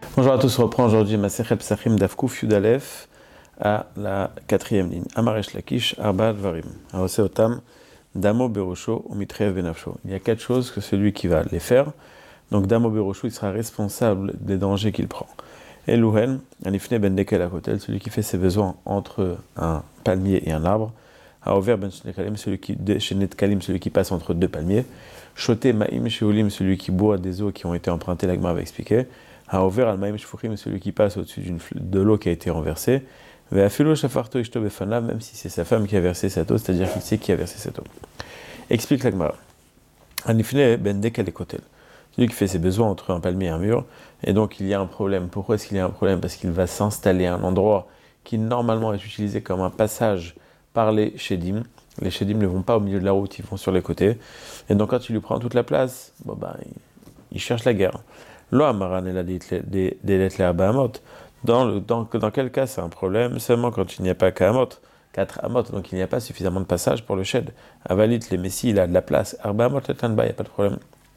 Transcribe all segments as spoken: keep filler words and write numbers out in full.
Bonjour à tous, on reprend aujourd'hui Masechet Psachim Daf Kuf Yud Aleph à la quatrième ligne. Amaresh Lakish Arba Dvarim. Aose Otam Damo Berosho Umitrev Benafsho. Il y a quatre choses que celui qui va les faire, donc Damo Berosho, il sera responsable des dangers qu'il prend. Elouhen, Anifne Ben Dekel Akotel, celui qui fait ses besoins entre un palmier et un arbre. Aover Ben Shnekalim, celui qui Kalim, celui qui passe entre deux palmiers. Shoté Maim Sheolim, celui qui boit des eaux qui ont été empruntées, l'Agma va expliquer. Haover al-Maim Shfuchim, celui qui passe au-dessus d'une de l'eau qui a été renversée. Ve'afilo shafarto ishto befanav, même si c'est sa femme qui a versé cette eau, c'est-à-dire qu'il sait qui a versé cette eau. Explique l'Agmara. Anifne ben dekel ekotel, celui qui fait ses besoins entre un palmier et un mur, et donc il y a un problème. Pourquoi est-ce qu'il y a un problème? Parce qu'il va s'installer à un endroit qui normalement est utilisé comme un passage par les shedim. Les shedim ne vont pas au milieu de la route, ils vont sur les côtés. Et donc quand il lui prend toute la place, bon ben, il, il cherche la guerre. Lo amaran et la délettre abahamot. Dans, le, dans, dans quel cas c'est un problème? Seulement quand il n'y a pas qu'à amot, quatre amot, donc il n'y a pas suffisamment de passage pour le shed. Avalit les messies, il a de la place. Arbahamot et tanba, il n'y a pas de problème.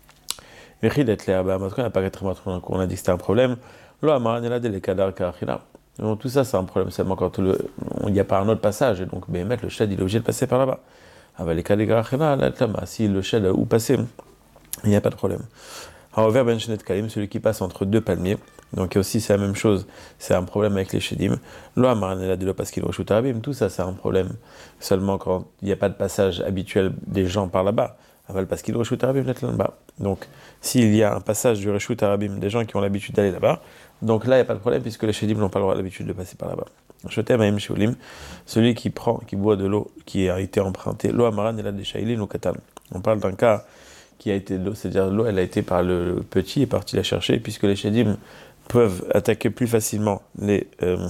Mechid et les abahamot, quand il n'y a pas quatre amot, on a dit que c'était un problème. Lo amaran et la délecadar kachina. Donc tout ça c'est un problème seulement quand le, il n'y a pas un autre passage. Et donc ben, le shed il est obligé de passer par là-bas. Avalikadar kachina, si le shed a où passer, il n'y a pas de problème. Haover ben shenet kalim, celui qui passe entre deux palmiers. Donc aussi c'est la même chose, c'est un problème avec les shedim. Lo amaranela de lo parce qu'il rechute arabim, tout ça c'est un problème seulement quand il n'y a pas de passage habituel des gens par là-bas. Aval parce qu'il rechute arabim net là-bas. Donc s'il y a un passage du rechute arabim des gens qui ont l'habitude d'aller là-bas, donc là il n'y a pas de problème puisque les shedim n'ont pas l'habitude de passer par là-bas. Shotem maim sheolim, celui qui prend, qui boit de l'eau qui a été empruntée. Lo amaranela de shailin ou katan. On parle d'un cas qui a été l'eau, c'est-à-dire l'eau, elle a été par le petit et parti la chercher, puisque les shedim peuvent attaquer plus facilement les, euh,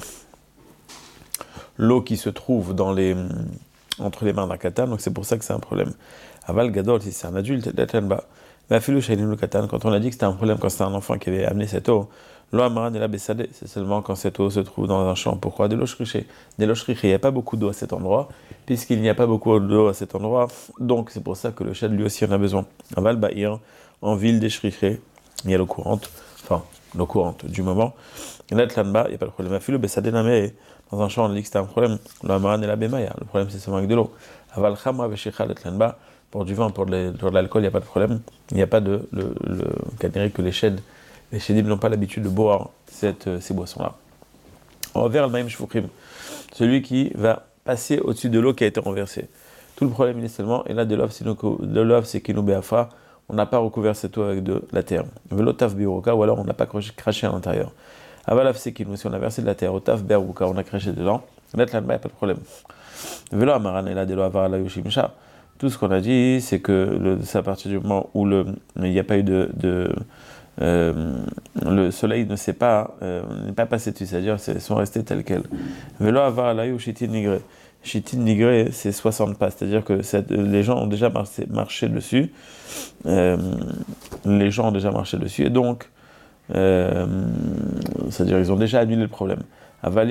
l'eau qui se trouve dans les, entre les mains d'un katan, donc c'est pour ça que c'est un problème. Aval gadol, si c'est un adulte, d'atanba. Mais afilou shailim le katan, quand on a dit que c'était un problème quand c'était un enfant qui avait amené cette eau, l'eau amaran et la bessadé, c'est seulement quand cette eau se trouve dans un champ. Pourquoi? Des lochriché. Des lochriché, il n'y a pas beaucoup d'eau à cet endroit, puisqu'il n'y a pas beaucoup d'eau à cet endroit, donc c'est pour ça que le shed lui aussi en a besoin. Aval ba'ir, en ville des shriché, il y a l'eau courante, enfin, l'eau courante du moment. Et là, il n'y a pas de problème. Afilou bessadé namé, dans un champ, on a dit que c'était un problème. L'eau amaran et la bemaya, le problème c'est seulement avec de l'eau. Aval khamra veshicha letlanba, pour du vin, pour de l'alcool, il n'y a pas de problème. Il n'y a pas de, le, le, le que les sheds, les shedim n'ont pas l'habitude de boire cette, euh, ces boissons-là. Envers le maïm shfuchim, celui qui va passer au-dessus de l'eau qui a été renversée. Tout le problème initialement, et là de l'ov c'est kinu be'afa, on n'a pas recouvert cette eau avec de la terre. Velotaf biuruka, ou alors on n'a pas craché à l'intérieur. Avalav c'est kinu, si on a versé de la terre, otaf be'aruka, on a craché dedans. Là, il n'y a pas de problème. Velo amaran, et là de l'oavar la yushimsha. Tout ce qu'on a dit, c'est que c'est à partir du moment où le, il n'y a pas eu de, de euh, le soleil ne s'est pas, euh, n'est pas passé dessus, c'est-à-dire qu'ils sont restés tels quels. Velo avar la chitin nigré. Chitin nigré, c'est soixante pas, c'est-à-dire que cette, les gens ont déjà marché, marché dessus. Euh, les gens ont déjà marché dessus, et donc, euh, c'est-à-dire qu'ils ont déjà annulé le problème. Avar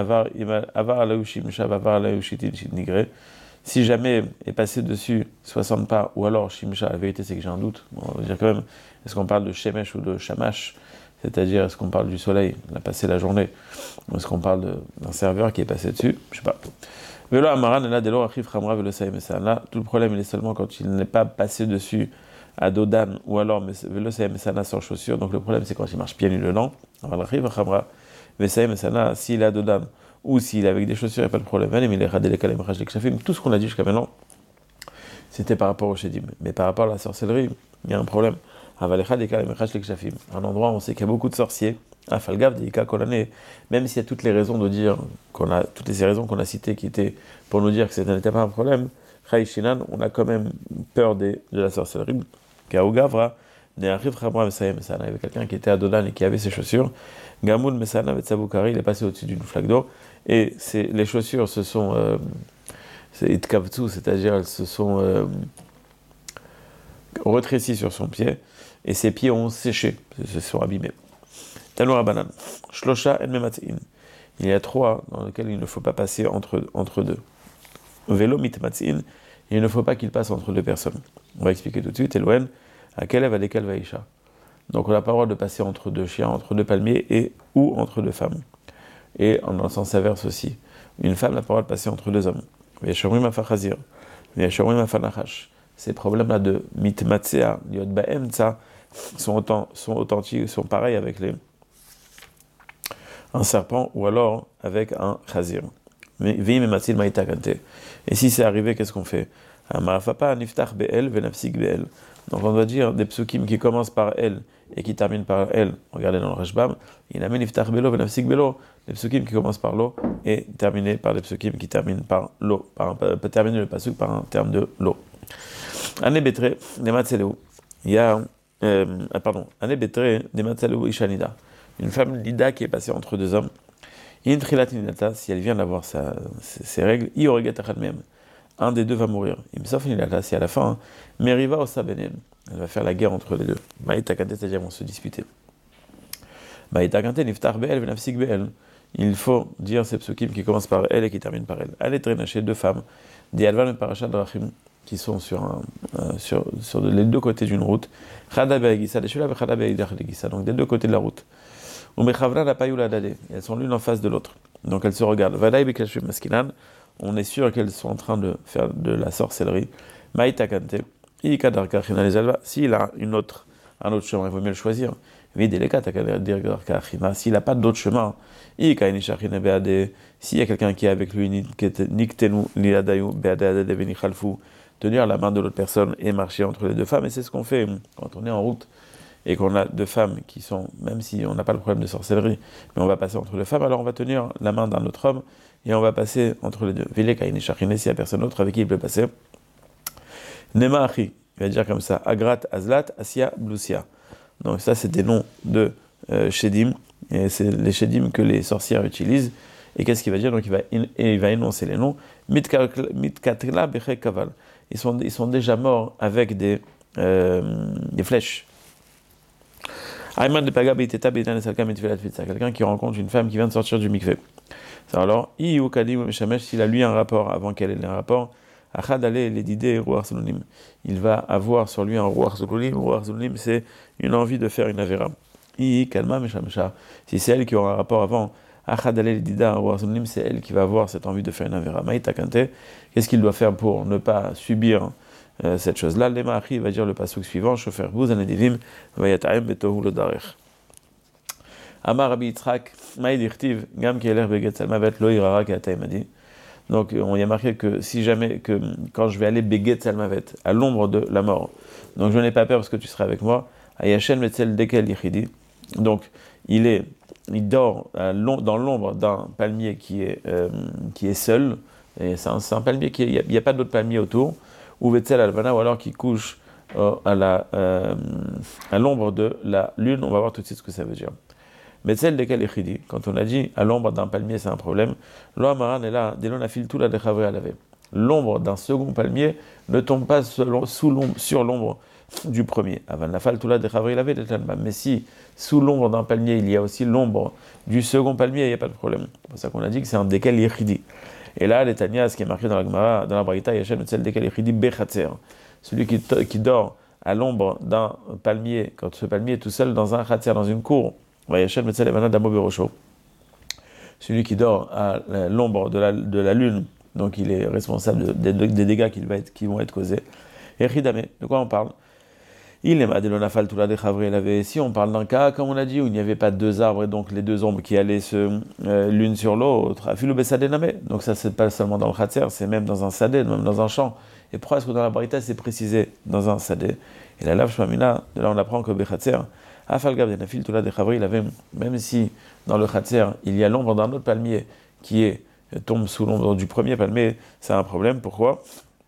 la chitin avar la chitin nigré. Si jamais est passé dessus soixante pas, ou alors Shimsha, la vérité c'est que j'ai un doute, bon, on va dire quand même, est-ce qu'on parle de Shemesh ou de Shamash, c'est-à-dire est-ce qu'on parle du soleil, il a passé la journée, ou est-ce qu'on parle de, d'un serveur qui est passé dessus, je sais pas. Velo Amaran, là, dès lors, Achif Ramra, Velo Saïm là, tout le problème il est seulement quand il n'est pas passé dessus à Dodan, ou alors Velo Saïm sans chaussures, donc le problème c'est quand il marche pieds nus dedans, alors Achif Ramra, Velo Saïm s'il est à Dodan, ou s'il est avec des chaussures, il n'y a pas de problème. Tout ce qu'on a dit jusqu'à maintenant, c'était par rapport au shedim. Mais par rapport à la sorcellerie, il y a un problème. Un endroit où on sait qu'il y a beaucoup de sorciers, même s'il y a toutes les raisons de dire, qu'on a, toutes les raisons qu'on a citées qui étaient pour nous dire que ce n'était pas un problème, on a quand même peur de, de la sorcellerie. Il y avait quelqu'un qui était à Dodan et qui avait ses chaussures. Gamoul Mesana Vetsaboukari, il est passé au-dessus d'une flaque d'eau. Et c'est, les chaussures se sont, euh, c'est itkavtsu, c'est-à-dire elles se sont euh, retrécies sur son pied, et ses pieds ont séché, se sont abîmés. Tanoura banane, shlosha en mematin. Il y a trois dans lesquels il ne faut pas passer entre, entre deux. Vélo mitmatin, il ne faut pas qu'il passe entre deux personnes. On va expliquer tout de suite. Elohen, à quel va lesquels vaïcha. Donc on n'a pas le droit de passer entre deux chiens, entre deux palmiers et ou entre deux femmes. Et dans le sens inverse aussi. Une femme n'a pas le droit de passer entre deux hommes. Ces problèmes-là de mitmatsea, yod ba'emtsa, sont, autant, sont authentiques, sont pareils avec les, un serpent ou alors avec un chazir. Et si c'est arrivé, qu'est-ce qu'on fait? Donc on doit dire des psukim qui commencent par elle et qui terminent par elle. Regardez dans le Rashbam, il a mis niftach belo venafsik belo, des psukim qui commencent par l'eau et terminés par des psukim qui terminent par l'eau, par peut terminer le pasuk par un terme de l'eau. Ane betre nematzeleu, il y a euh, pardon, ane betre nematzeleu ishanida, une femme lida qui est passée entre deux hommes. In trilat nidata, si elle vient d'avoir sa, ses, ses règles, i oregat achad mehem, un des deux va mourir. Il sauf nidata, si à la fin, meriva osa benem, elle va faire la guerre entre les deux. Maïtakante, c'est-à-dire vont se disputer. Maïtakante niftar be'el venafsik be'el. Il faut dire ces psukim qui commencent par elle et qui terminent par elle. Allez traîner deux femmes, des alvan et parashat drachim, qui sont sur, un, euh, sur, sur les deux côtés d'une route. Chada be'egissa, des shula bechada be'egissa, donc des deux côtés de la route. Elles sont l'une en face de l'autre. Donc elles se regardent. On est sûr qu'elles sont en train de faire de la sorcellerie. S'il a une autre, un autre chemin, il vaut mieux le choisir. S'il n'a pas d'autre chemin, s'il y a quelqu'un qui est avec lui, tenir la main de l'autre personne et marcher entre les deux femmes. Et c'est ce qu'on fait quand on est en route et qu'on a deux femmes qui sont, même si on n'a pas le problème de sorcellerie, mais on va passer entre deux femmes, alors on va tenir la main d'un autre homme et on va passer entre les deux. Vile kaini shachine, s'il n'y a personne d'autre avec qui il peut passer. Nema achi, il va dire comme ça, Agrat, Azlat, Asia, Blusia. Donc ça, c'est des noms de euh, Shedim, et c'est les Shedim que les sorcières utilisent. Et qu'est-ce qu'il va dire? Donc il va, in, il va énoncer les noms. Mitkatla Beche Kaval. Ils sont, ils sont déjà morts avec des, euh, des flèches. Quelqu'un qui rencontre une femme qui vient de sortir du mikvé. Alors, s'il a lui un rapport avant qu'elle ait un rapport, il va avoir sur lui un ruach zululim. Ruach zululim, c'est une envie de faire une avera. Si c'est elle qui aura un rapport avant, c'est elle qui va avoir cette envie de faire une avera. Qu'est-ce qu'il doit faire pour ne pas subir Euh, cette chose-là? Lema Achi va dire le pasuk suivant, Shofer Buz Anedivim Vayataim Betohu Lodarech. Amar Rabbi Yitzhak, Maïd Irtiv, Gam Keler Beget Salmavet Lo Irara Kataimadi. Donc on y a marqué que si jamais, que quand je vais aller Beget Salmavet, à l'ombre de la mort, donc je n'ai pas peur parce que tu seras avec moi, Ayashen Metzel Dekel Yichidi. Donc il est, il dort à dans l'ombre d'un palmier qui est, euh, qui est seul, et c'est un, c'est un palmier qui, il n'y a, a pas d'autres palmiers autour, ou Vetzel Alvana, ou alors qui couche euh, à, la, euh, à l'ombre de la lune. On va voir tout de suite ce que ça veut dire. Vetzel Dekel Echidi, quand on a dit à l'ombre d'un palmier, c'est un problème. L'Oamaran est là, dès l'on a fil tout la déchavre à laver. L'ombre d'un second palmier ne tombe pas selon, sous l'ombre, sur l'ombre du premier. Avant la fal tout la déchavre à laver, mais si sous l'ombre d'un palmier il y a aussi l'ombre du second palmier, il n'y a pas de problème. C'est pour ça qu'on a dit que c'est un Dekel Echidi. Et là, l'Etania, ce qui est marqué dans la Gemara, dans la Braïta, Yachem Etzel Dekel Echidi Bechatzer. Celui qui, qui dort à l'ombre d'un palmier, quand ce palmier est tout seul dans un Chatzer, dans une cour, Yachem Etzel Evana Damo Berosho. Celui qui dort à l'ombre de la, de la lune, donc il est responsable de, de, des dégâts qui, va être, qui vont être causés. Echidame, de quoi on parle? Il est Madelonafal tout la déchavri lavé. Si on parle d'un cas, comme on a dit, où il n'y avait pas deux arbres et donc les deux ombres qui allaient se euh, l'une sur l'autre, afilu besadename. Donc ça c'est pas seulement dans le khatser, c'est même dans un sadé, même dans un champ. Et pourquoi est-ce que dans la barita c'est précisé dans un sadé? Et la lave shmamina, de là on apprend que bekhatser, afal gav denafil tout la déchavri lavé. Même si dans le khatser il y a l'ombre d'un autre palmier qui est tombe sous l'ombre du premier palmier, c'est un problème. Pourquoi?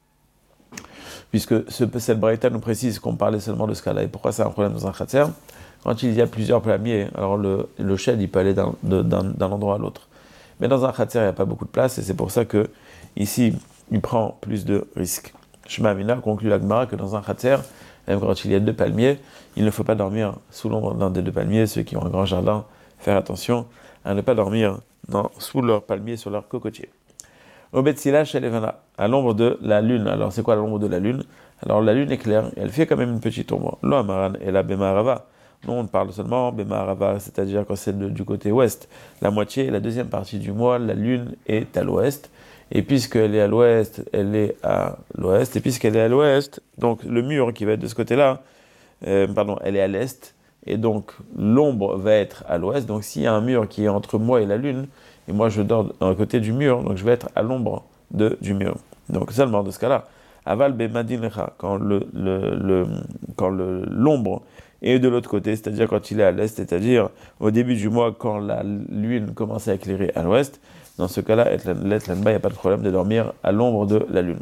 Puisque ce, cette braïta nous précise qu'on parlait seulement de ce cas-là. Et pourquoi c'est un problème dans un khatser? Quand il y a plusieurs palmiers, alors le, le shed, il peut aller d'un, de, d'un, d'un endroit à l'autre. Mais dans un khatser, il n'y a pas beaucoup de place, et c'est pour ça que ici, il prend plus de risques. Shema Amina conclut la Gemara que dans un khatser, même quand il y a deux palmiers, il ne faut pas dormir sous l'ombre d'un des deux palmiers. Ceux qui ont un grand jardin, faire attention à ne pas dormir dans, sous leur palmier, sur leur cocotier. Au Betsila chez Levana, à l'ombre de la lune. Alors c'est quoi l'ombre de la lune? Alors la lune est claire, elle fait quand même une petite ombre. Lo Amaran et la Bemarava. Non, on parle seulement Bemarava, c'est-à-dire quand c'est du côté ouest. La moitié, la deuxième partie du mois, la lune est à l'ouest. Et puisqu'elle est à l'ouest, elle est à l'ouest. Et puisqu'elle est à l'ouest, donc le mur qui va être de ce côté-là, euh, pardon, elle est à l'est. Et donc l'ombre va être à l'ouest. Donc s'il y a un mur qui est entre moi et la lune, et moi je dors d'un côté du mur, donc je vais être à l'ombre de, du mur. Donc seulement de ce cas-là. Aval bemadincha, quand le, le, le, quand le, l'ombre est de l'autre côté, c'est-à-dire quand il est à l'est, c'est-à-dire au début du mois, quand la lune commence à éclairer à l'ouest, dans ce cas-là, il n'y a pas de problème de dormir à l'ombre de la lune.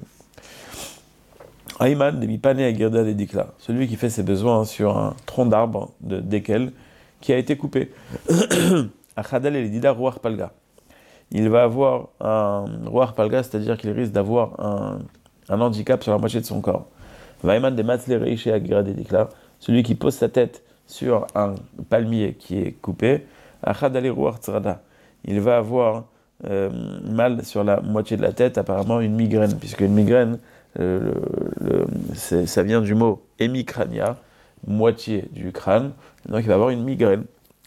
Ayman de Mipane à Girda de Dikla, celui qui fait ses besoins sur un tronc d'arbre de Dekel qui a été coupé. Achadal el Dida Ruach Palga. Il va avoir un Ruach Palga, c'est-à-dire qu'il risque d'avoir un, un handicap sur la moitié de son corps. Ayman de Matzle Reiche à Girda de Dikla, celui qui pose sa tête sur un palmier qui est coupé. Achadal Ruach Tzrada. Il va avoir euh, mal sur la moitié de la tête, apparemment une migraine, puisque une migraine, Euh, le, le, c'est, ça vient du mot hémicrania, moitié du crâne, donc il va avoir une migraine.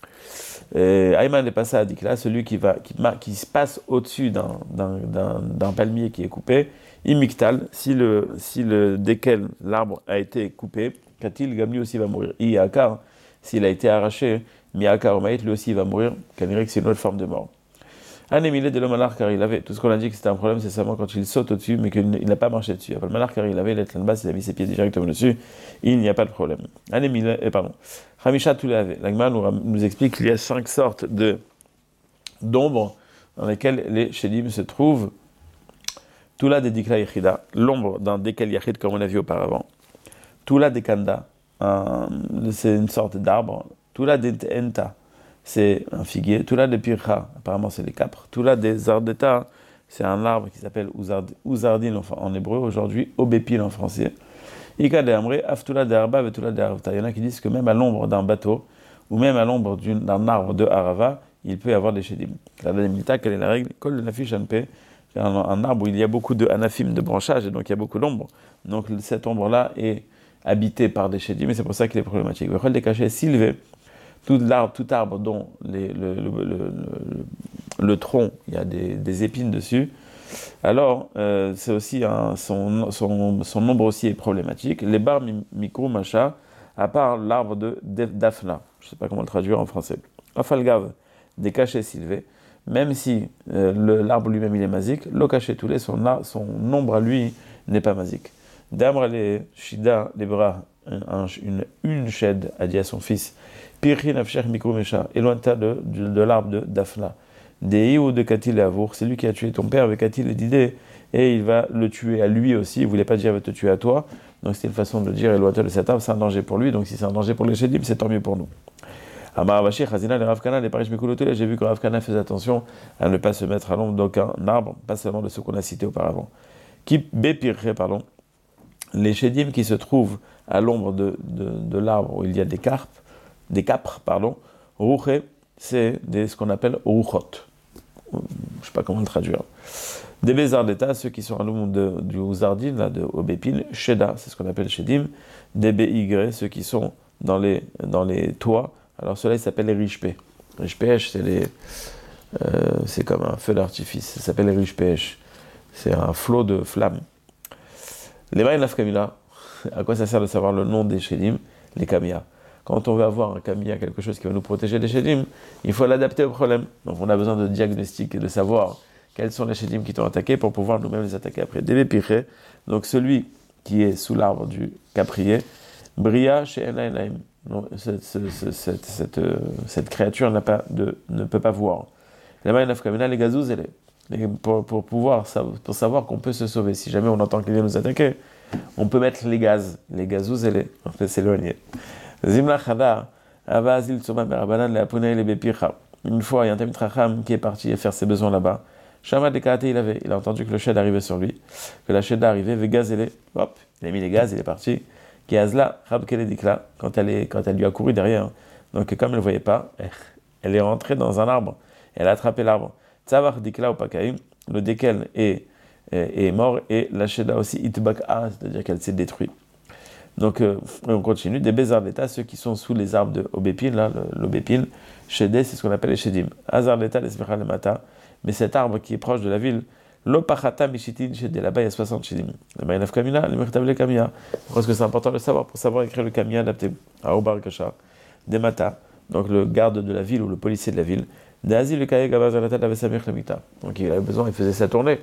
Ayman est passé à Dikla, celui qui, va, qui, qui se passe au-dessus d'un, d'un, d'un, d'un palmier qui est coupé, imictal, si le, si le desquels l'arbre a été coupé, Katil Gamli aussi va mourir. Iakar, s'il a été arraché, Miakar Omaït, lui aussi va mourir, Kanirik, c'est une autre forme de mort. Un émilé de l'homme car il avait. Tout ce qu'on a dit que c'était un problème, c'est seulement quand il saute au-dessus, mais qu'il n'a pas marché dessus. Le malheur car il avait, l'être bas, il a mis ses pieds directement dessus, il n'y a pas de problème. Un émilé, eh, pardon. Hamisha tout l'avait. L'agma nous, nous explique qu'il y a cinq sortes de, d'ombres dans lesquelles les Shedim se trouvent. Tula de Dikla Yechida, l'ombre d'un Dekel Yachid comme on a vu auparavant. Tula de Kanda, un, c'est une sorte d'arbre. Tula de Enta, c'est un figuier. Tula de Pircha, apparemment c'est les capres. Tula de Zardeta, c'est un arbre qui s'appelle Ouzardin en hébreu, aujourd'hui Obépil en français. Ika de Amre, Aftula de Arba, Vetula de Arvta. Il y en a qui disent que même à l'ombre d'un bateau, ou même à l'ombre d'un arbre de Arava, il peut y avoir des Shedim. La Lamita, quelle est la règle? Kol de Nafish Anpe, c'est un, un arbre où il y a beaucoup de anafim, de branchages, et donc il y a beaucoup d'ombre. Donc cette ombre-là est habitée par des Shedim, et c'est pour ça qu'il est problématique. Vechol de Kaché, Sylvé, tout arbre, tout arbre dont les, le, le, le, le, le tronc, il y a des, des épines dessus, alors euh, c'est aussi un, son, son, son nombre aussi est problématique. Les bar micro macha, à part l'arbre de Daphna, je ne sais pas comment le traduire en français. Afalgav, des cachets sylvés, même si euh, le, l'arbre lui-même il est masique, le cachet tous les, son, son nombre à lui n'est pas masique. D'Amr les Shida, les bras, un, une, une shed a dit à son fils, Pirchin Afshech Mikro Mesha, éloigne-toi de, de, de l'arbre de Daphna. Des ou de Katil et Avour, c'est lui qui a tué ton père avec Katil et d'idée, et il va le tuer à lui aussi. Il ne voulait pas dire il va te tuer à toi, donc c'était une façon de dire éloigne-toi de cet arbre, c'est un danger pour lui, donc si c'est un danger pour les Shedim, c'est tant mieux pour nous. Amar Avashi, Chazina, les Rav Kana, les Parish Mikulotel, j'ai vu que Rav Kana faisait attention à ne pas se mettre à l'ombre d'aucun arbre, pas seulement de ceux qu'on a cités auparavant. Qui bépiré, pardon, les Shedim qui se trouvent à l'ombre de, de, de l'arbre où il y a des carpes, des capres, pardon, Rouché, c'est des, ce qu'on appelle Rouchot. Je ne sais pas comment le traduire. Des Bézard d'État, ceux qui sont à l'ombre de, du Ouzardin, là, de Obépil, Sheda, c'est ce qu'on appelle Shedim. Des B Y, ceux qui sont dans les, dans les toits. Alors ceux-là, ils s'appellent les Rishpé. Rishpéch, c'est les, euh, c'est comme un feu d'artifice. Ça s'appelle les Rishpéch. C'est un flot de flammes. Les Maïn Lafkamila, à quoi ça sert de savoir le nom des Shedim? Les Kamia. Quand on veut avoir un Kamia, quelque chose qui va nous protéger des Shedim, il faut l'adapter au problème. Donc on a besoin de diagnostic et de savoir quels sont les Shedim qui t'ont attaqué pour pouvoir nous-mêmes les attaquer après. Débé Piché, donc celui qui est sous l'arbre du caprier, Bria chez Elaim. Cette, cette, cette, cette, cette créature n'a pas de, ne peut pas voir. Les mains les gazouz, pour, pour pouvoir pour savoir qu'on peut se sauver. Si jamais on entend qu'il vient nous attaquer, on peut mettre les gaz, les gazouz et les, on peut s'éloigner. Zimla Khadar, Avazil Tsoma Merabanan, les Apunei, les Bepicha. Une fois, il y a un Tamit Racham qui est parti faire ses besoins là-bas. Shama Dekate, il avait, il a entendu que le shed arrivait sur lui, que la shed arrivait, ve gaz, et hop, il a mis les gaz, il est parti. Kiazla, Rabkele Dikla, quand elle est, quand elle lui a couru derrière. Donc, comme elle ne voyait pas, elle est rentrée dans un arbre, elle a attrapé l'arbre. Tzavar Dikla ou Pakaim, le Dekel est, est, est mort, et la Sheda aussi, Itbak'a, c'est-à-dire qu'elle s'est détruite. Donc, euh, on continue. Des bézards d'État, ceux qui sont sous les arbres de aubépine, là, l'aubépine. Chédé, c'est ce qu'on appelle les chédim. Hazard d'État, les smicha le mata. Mais cet arbre qui est proche de la ville, l'opachata mishitin chédé. Là-bas, il y a soixante chédim. Le maïnaf kamina, le mirtavle kamia. Parce que c'est important de le savoir pour savoir écrire le kamia adapté. À Obar Kachar. Des mata. Donc, le garde de la ville ou le policier de la ville. Des asile, le kaye gabazar d'État, avait sa mirtamita. Donc, il avait besoin, il faisait sa tournée.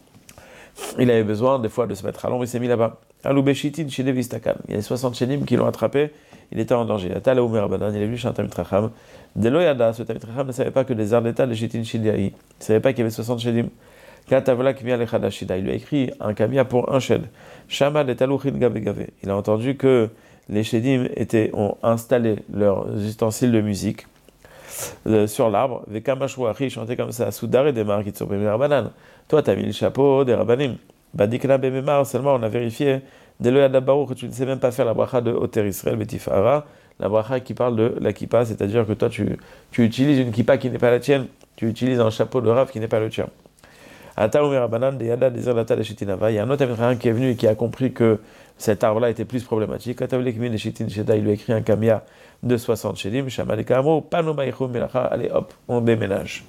Il avait besoin, des fois, de se mettre à l'ombre, il s'est mis là-bas. Aloubéchitin chez Devistakan. Il y a soixante chénim qui l'ont attrapé, il était en danger. Atala Omer Abanan, il est venu chez un Tamit Racham. Deloyada, ce Tamit Racham ne savait pas que des arts d'État, les Chitin Shidiaï. Il ne savait pas qu'il y avait soixante chénim. Katavla Kimia Lechadashida. Il lui a écrit un kamia pour un shed. Shama de Talouchin Gave. Il a entendu que les chédim étaient, ont installé leurs ustensiles de musique euh, sur l'arbre. Vekamashouachi chantait comme ça. Soudar et des marques qui sont Abanan. Toi, tu as mis le chapeau des rabbanim. Badikna Bememar, seulement on a vérifié, dès le Yadabarou, que tu ne sais même pas faire la bracha de Oter Israël Betifara, la bracha qui parle de la kippa, c'est-à-dire que toi tu, tu utilises une kippa qui n'est pas la tienne, tu utilises un chapeau de rav qui n'est pas le tien. Ata Omer Abanan, de Yada, des Zerlata, de Shetinava, il y a un autre Amitrahan qui est venu et qui a compris que cet arbre-là était plus problématique. Atavle Kimin de Shetin Sheda, il lui a écrit un kamia de soixante shedim, Shamal Kamo, Panomaïchum Melacha, allez hop, on déménage.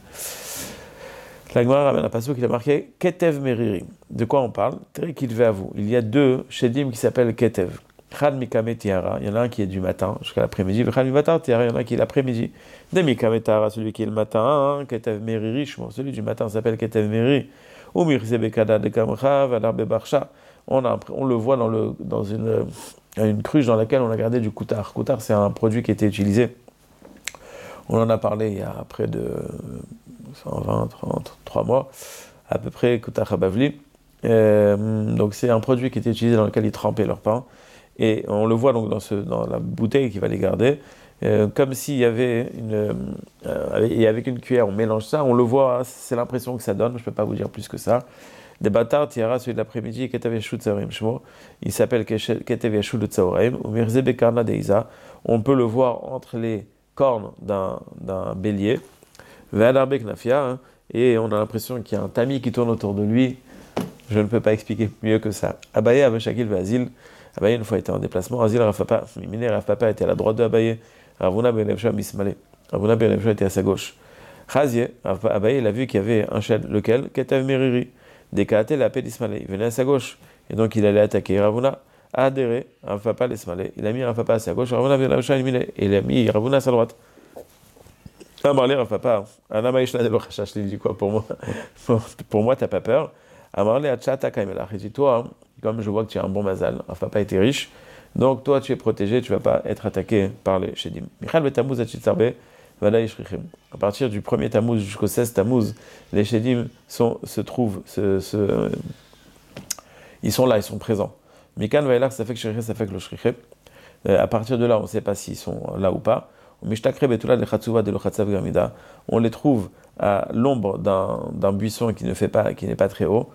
La Gemara ramène un passage qui a marqué Ketev Meriri. De quoi on parle? Très qu'il va à vous. Il y a deux Shedim qui s'appellent Ketev. Chad Mikame Tiara, il y en a un qui est du matin jusqu'à l'après-midi. Chad Mivatar Tiara, il y en a un qui est l'après-midi. De Mikame Tiara, celui qui est le matin, Ketev Meriri, celui du matin s'appelle Ketev Meriri. Ou Mirzebekada de Kamcha, Vadar Bebarcha. On, on le voit dans, le, dans une, une cruche dans laquelle on a gardé du koutar. Koutar, c'est un produit qui était utilisé. On en a parlé il y a près de cent vingt, trente, trois mois, à peu près, Koutar Habavli. Euh, donc c'est un produit qui était utilisé dans lequel ils trempaient leur pain. Et on le voit donc dans, ce, dans la bouteille qui va les garder, euh, comme s'il y avait une... Euh, et avec une cuillère, on mélange ça, on le voit, c'est l'impression que ça donne, je ne peux pas vous dire plus que ça. Des bâtards, Tiara, celui de l'après-midi, Ketev Yeshut Tzaorim Shmo, il s'appelle Ketev Yeshut Tzaorim, ou Mirze Bekarna Deiza, on peut le voir entre les cornes d'un, d'un bélier, Ve'adarbe Knafia, hein, et on a l'impression qu'il y a un tamis qui tourne autour de lui. Je ne peux pas expliquer mieux que ça. Abaye Aveshakil Ve'azil, Abaye une fois était en déplacement, Azil Rafapa, Mimine Rafapa était à la droite de Abaye, Ravuna Ben Levcha Mismale, Ravuna Ben Levcha était à sa gauche. Chazie, Abaye il a vu qu'il y avait un chêne, lequel Ketev Meriri, Dekate la paix d'Ismale, il venait à sa gauche, et donc il allait attaquer Ravuna. A adhéré, Rafapa l'Ismale, il a mis Rafapa à sa gauche, Ravuna Ben Levcha Mismale, et il a mis Ravuna à sa droite. Ah, Marley, Rav Papa, Anamaïshna de l'Ochachash, il dit quoi pour moi? Pour moi, t'as pas peur. Amarle Achata Kaimelach, il dit toi, comme je vois que tu as un bon mazal, Rav Papa était riche, donc toi tu es protégé, tu vas pas être attaqué par les Shedim. Michal Betamuz Achitzarbe, Vada Yishrichim. À partir du premier Tammuz jusqu'au seize Tammuz, les Shedim sont, se trouvent, se, se, euh, ils sont là, ils sont présents. Mikan Vailach, ça fait que Shriché, ça fait que le Shriché. À partir de là, on ne sait pas s'ils sont là ou pas. On les trouve à l'ombre d'un, d'un buisson qui ne fait pas, qui n'est pas très haut.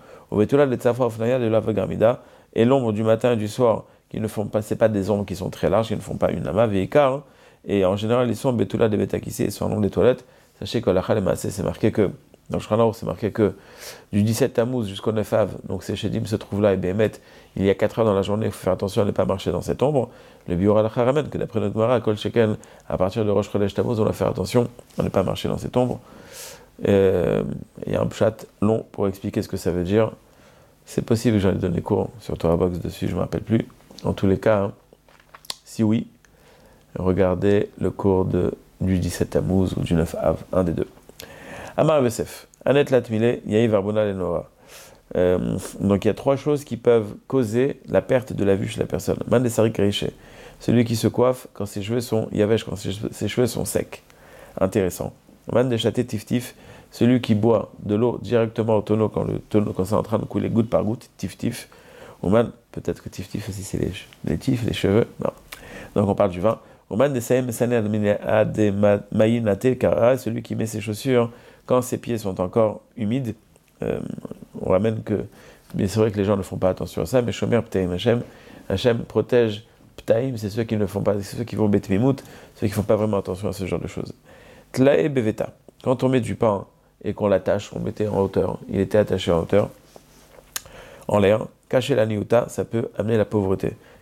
Et l'ombre du matin et du soir, qui ne font pas, c'est pas des ombres qui sont très larges, qui ne font pas une lama, veikar. Et en général, ils sont betula de betakissé, ils sont en long des toilettes. Sachez que la chalemassé, c'est marqué que, dans le Shulchan c'est marqué que du dix-sept Tammuz jusqu'au neuf Av, donc ces Shedim se trouvent là et Bémet, il y a quatre heures dans la journée, il faut faire attention à ne pas marcher dans cette ombre. Le Biur al ramène que d'après notre Gemara, Kol Sheken, à partir de Rosh Chodesh Tammuz, on doit faire attention à ne pas marcher dans cette ombre. Euh, il y a un pshat long pour expliquer ce que ça veut dire. C'est possible que j'en ai donné cours sur Torah Box dessus, je ne me rappelle plus. En tous les cas, hein, si oui, regardez le cours de, du dix-sept Tammuz ou du neuf Av, un des deux. Amar Yosef, Anet Latmile, Yaïv Arbona Lenora. Euh, donc il y a trois choses qui peuvent causer la perte de la vue chez la personne. Man de Sarik Riché, celui qui se coiffe quand ses cheveux sont yavesh, quand ses, ses cheveux sont secs. Intéressant. Man de Chaté Tiftif, celui qui boit de l'eau directement au tonneau quand, le tonneau, quand c'est en train de couler goutte par goutte, Tiftif. Ou man, peut-être que Tiftif aussi c'est les, les tifs, les cheveux. Non. Donc on parle du vin. Ou man de Saïm Sané Ade Maïnate Kara, celui qui met ses chaussures quand ses pieds sont encore humides. Euh, on ramène que, mais c'est vrai que les gens ne font pas attention à ça, mais Shomer Ptaim Hashem, Hashem protège Ptaim, c'est ceux qui ne font pas, c'est ceux qui vont Bet Mimout, ceux qui ne font pas vraiment attention à ce genre de choses. Tlae Beveta, quand on met du pain et qu'on l'attache, on le mettait en hauteur, il était attaché en hauteur, en l'air, cacher la niuta, ça peut amener la pauvreté.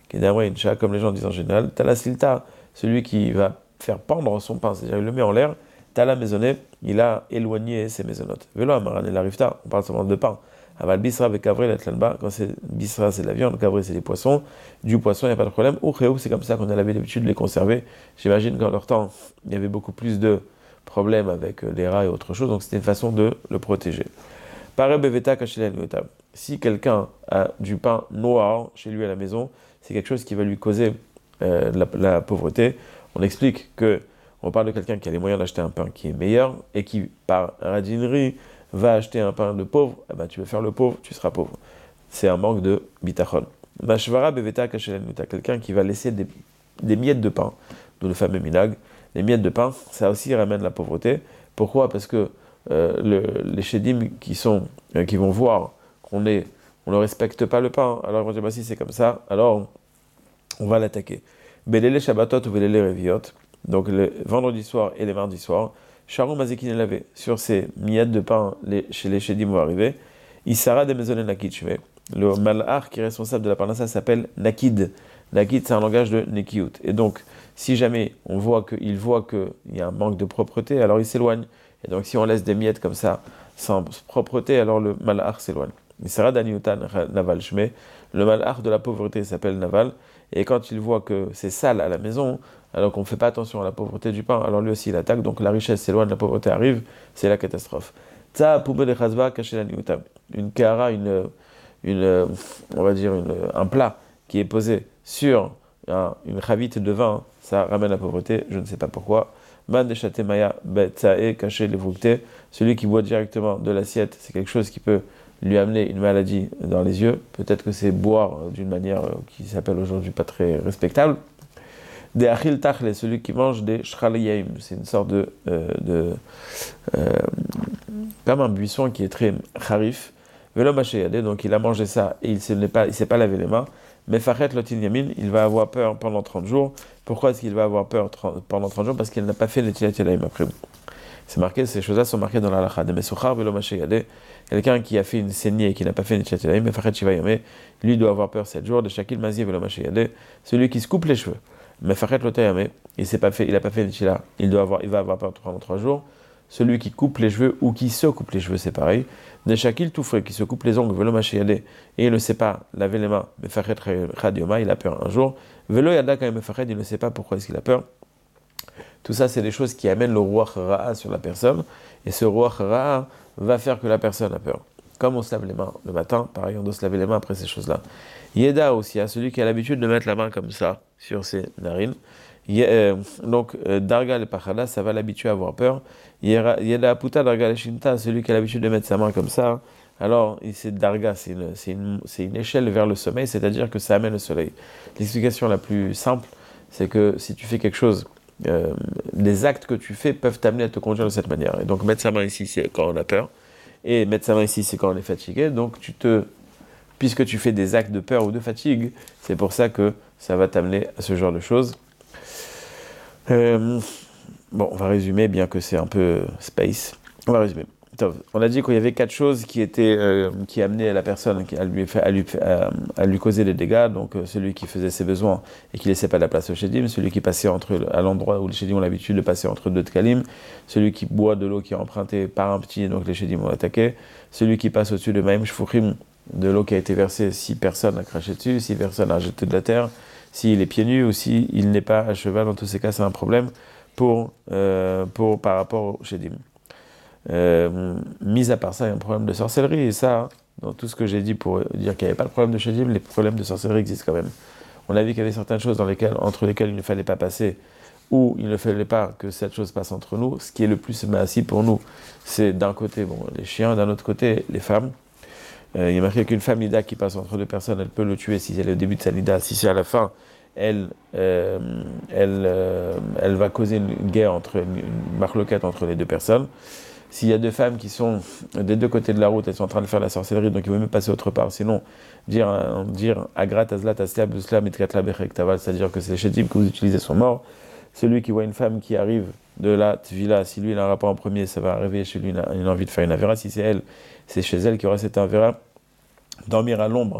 Kedamwa comme les gens disent en général, Tala Silta, celui qui va faire pendre son pain, c'est-à-dire il le met en l'air, Tala maisonné, il a éloigné ses maisonnotes. Velo Amaran et l'arifta, on parle seulement de pain. Aval Bisra avec Kavré, la Tlanba, quand c'est Bisra c'est de la viande, Kavré c'est des poissons, du poisson, il n'y a pas de problème. Ou Réou, c'est comme ça qu'on a l'habitude de les conserver. J'imagine qu'en leur temps, il y avait beaucoup plus de problèmes avec les rats et autre chose, donc c'était une façon de le protéger. Pare Beveta Kachelen Yota. Si quelqu'un a du pain noir chez lui à la maison, c'est quelque chose qui va lui causer euh, la, la pauvreté. On explique que on parle de quelqu'un qui a les moyens d'acheter un pain qui est meilleur et qui, par radinerie, va acheter un pain de pauvre. Eh ben, tu veux faire le pauvre, tu seras pauvre. C'est un manque de bitachon. Mashvara beveta kachelen muta. Quelqu'un qui va laisser des, des miettes de pain, d'où le fameux minag. Les miettes de pain, ça aussi ramène la pauvreté. Pourquoi ? Parce que euh, le, les chédim qui sont, euh, qui vont voir qu'on est, on ne respecte pas le pain. Alors ils vont dire bah, si c'est comme ça, alors on va l'attaquer. Belele Shabbatot ou Belele Reviot, donc le vendredi soir et les mardis soirs, Sharon Mazekin est lavé sur ces miettes de pain les, chez les Chédim vont arriver. Isara de Maison Nakid, le malach qui est responsable de la parnassa s'appelle Nakid. Nakid, c'est un langage de Nekiut. Et donc, si jamais on voit qu'il voit qu'il y a un manque de propreté, alors il s'éloigne. Et donc, si on laisse des miettes comme ça, sans propreté, alors le malach s'éloigne. Isara d'Aniutan Naval Shme, le malach de la pauvreté s'appelle Naval. Et quand il voit que c'est sale à la maison, alors qu'on ne fait pas attention à la pauvreté du pain, alors lui aussi il attaque, donc la richesse s'éloigne, la pauvreté arrive, c'est la catastrophe. Tza poube de chazba caché la niutam. Une kara, une, une, on va dire une, un plat qui est posé sur un, une chavite de vin, ça ramène la pauvreté, je ne sais pas pourquoi. Man de chatemaya betzae caché les vroukté. Celui qui boit directement de l'assiette, c'est quelque chose qui peut lui amener une maladie dans les yeux. Peut-être que c'est boire d'une manière qui s'appelle aujourd'hui pas très respectable. Des achil tachle, celui qui mange des shchaliyim, c'est une sorte de, euh, de euh, comme un buisson qui est très harif. Velo masheyade, donc il a mangé ça et il ne s'est pas, il s'est pas lavé les mains. Mais fachet lotin yamin, il va avoir peur pendant trente jours. Pourquoi est-ce qu'il va avoir peur pendant trente jours ? Parce qu'il n'a pas fait netilat yadayim après. C'est marqué, ces choses-là sont marquées dans la halakha. De mesuchar velo masheyade. Quelqu'un qui a fait une saignée et qui n'a pas fait netilat yadayim, mais fachet shiva yameh, lui doit avoir peur sept jours. De shakil mazier velo masheyade, celui qui se coupe les cheveux. Mais fachet lotayame, il s'est pas fait, il n'a pas fait netilat, il doit avoir, il va avoir peur pendant trois jours. Celui qui coupe les cheveux ou qui se coupe les cheveux, c'est pareil. De shakil tout frais, qui se coupe les ongles, velo masheyade, et il ne sait pas laver les mains, mais fachet chadioma, il a peur un jour. Velo yada quand même fachet, il ne sait pas pourquoi est-ce qu'il a peur. Tout ça, c'est des choses qui amènent le ruach ra'a sur la personne, et ce ruach ra'a va faire que la personne a peur. Comme on se lave les mains le matin, pareil, on doit se laver les mains après ces choses-là. Yeda aussi, à celui qui a l'habitude de mettre la main comme ça sur ses narines. Euh, donc, euh, Darga le Pachada, ça va l'habituer à avoir peur. Yeda Puta Darga le Shinta, celui qui a l'habitude de mettre sa main comme ça. Alors, c'est Darga, c'est une, c'est, une, c'est une échelle vers le sommeil, c'est-à-dire que ça amène le soleil. L'explication la plus simple, c'est que si tu fais quelque chose, euh, les actes que tu fais peuvent t'amener à te conduire de cette manière. Et donc, mettre sa main ici, c'est quand on a peur. Et mettre sa main ici, c'est quand on est fatigué. Donc, tu te, puisque tu fais des actes de peur ou de fatigue, c'est pour ça que ça va t'amener à ce genre de choses. Euh, bon, on va résumer, bien que c'est un peu space. On va résumer. On a dit qu'il y avait quatre choses qui étaient, euh, qui amenaient la personne à lui, à lui, à, à lui causer des dégâts. Donc, euh, celui qui faisait ses besoins et qui laissait pas la place au chédim, celui qui passait entre, à l'endroit où les chédim ont l'habitude de passer entre deux tkalim, celui qui boit de l'eau qui est empruntée par un petit, donc les chédim vont l'attaquer, celui qui passe au-dessus de Maïm Shfuchim, de l'eau qui a été versée si personne a craché dessus, si personne a jeté de la terre, s'il est pieds nus ou s'il n'est pas à cheval. Dans tous ces cas, c'est un problème pour, euh, pour, par rapport au chédim. Euh, mis à part ça, il y a un problème de sorcellerie, et ça, dans tout ce que j'ai dit pour dire qu'il n'y avait pas de problème de chédim, les problèmes de sorcellerie existent quand même. On a vu qu'il y avait certaines choses dans lesquelles, entre lesquelles il ne fallait pas passer, ou il ne fallait pas que cette chose passe entre nous. Ce qui est le plus massif pour nous, c'est d'un côté bon, les chiens, d'un autre côté les femmes. Euh, il y a marqué qu'une femme nida qui passe entre deux personnes, elle peut le tuer si elle est au début de sa nida, si c'est à la fin, elle, euh, elle, euh, elle va causer une guerre, entre, une marloquette entre les deux personnes. S'il y a deux femmes qui sont des deux côtés de la route, elles sont en train de faire la sorcellerie, donc il vaut mieux passer autre part. Sinon, dire, dire agrat azlat asla busla mitkatla bechektaval, c'est-à-dire que ces chédim que vous utilisez sont morts. Celui qui voit une femme qui arrive de la tvila, si lui il a un rapport en premier, ça va arriver chez lui, il a, il a envie de faire une avéra. Si c'est elle, c'est chez elle qui aura cette avéra. Dormir à l'ombre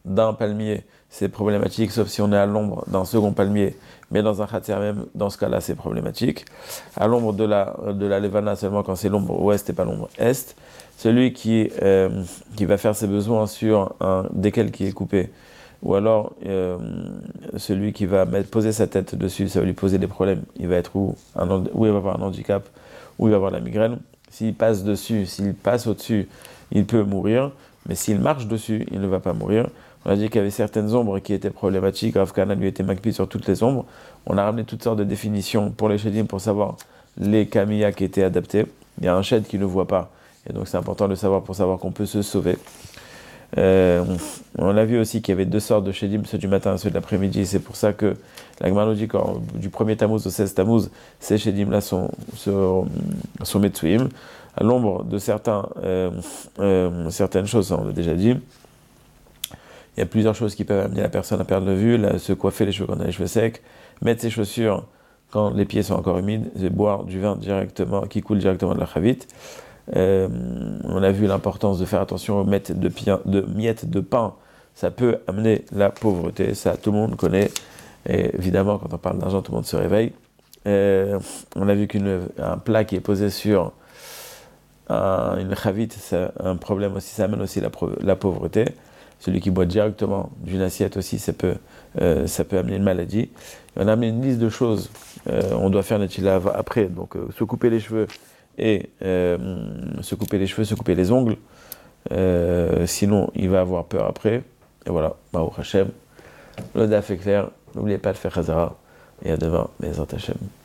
d'un palmier, c'est problématique, sauf si on est à l'ombre d'un second palmier, mais dans un khatser même, dans ce cas-là, c'est problématique. À l'ombre de la, de la levana seulement quand c'est l'ombre ouest et pas l'ombre est. Celui qui, euh, qui va faire ses besoins sur un décal qui est coupé, ou alors euh, celui qui va mettre, poser sa tête dessus, ça va lui poser des problèmes. Il va être où, un, où il va avoir un handicap, où il va avoir la migraine. S'il passe dessus, s'il passe au-dessus, il peut mourir, mais s'il marche dessus, il ne va pas mourir. On a dit qu'il y avait certaines ombres qui étaient problématiques. Rav Kahana lui était makpi sur toutes les ombres. On a ramené toutes sortes de définitions pour les shedim pour savoir les kamiyas qui étaient adaptés. Il y a un shed qui ne voit pas, et donc c'est important de savoir pour savoir qu'on peut se sauver. Euh, on a vu aussi qu'il y avait deux sortes de shedim, ceux du matin et ceux de l'après-midi. C'est pour ça que la Gemara nous dit que du premier Tammuz au seize Tammuz, ces shedim-là sont, sont, sont metsuim. À l'ombre de certains, euh, euh, certaines choses, on l'a déjà dit. Il y a plusieurs choses qui peuvent amener la personne à perdre le vue, là, se coiffer les cheveux quand on a les cheveux secs, mettre ses chaussures quand les pieds sont encore humides, et boire du vin directement, qui coule directement de la chavit. Euh, on a vu l'importance de faire attention aux miettes de, pien, de miettes de pain. Ça peut amener la pauvreté, ça tout le monde connaît. Et évidemment, quand on parle d'argent, tout le monde se réveille. Euh, on a vu qu'un plat qui est posé sur un, une chavit, c'est un problème aussi, ça amène aussi la, la pauvreté. Celui qui boit directement d'une assiette aussi, ça peut, euh, ça peut amener une maladie. Et on a amené une liste de choses. Euh, on doit faire Netila après, donc euh, se couper les cheveux et euh, se couper les cheveux, se couper les ongles. Euh, sinon, il va avoir peur après. Et voilà, Baruch Hashem. Le daf est clair. N'oubliez pas de faire Chazara. Et à demain, Bezrat Hashem.